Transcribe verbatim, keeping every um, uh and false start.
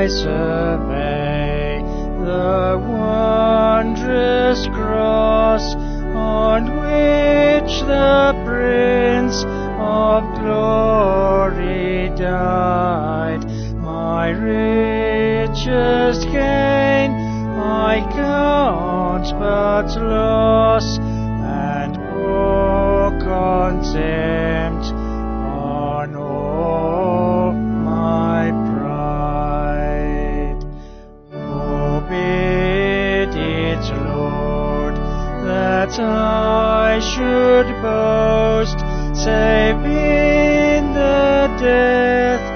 I survey the wondrous cross on which the Prince of Glory died, my richest gain I count but loss, and pour contempt on all my pride. Forbid it, Lord, that I should boast, save in the death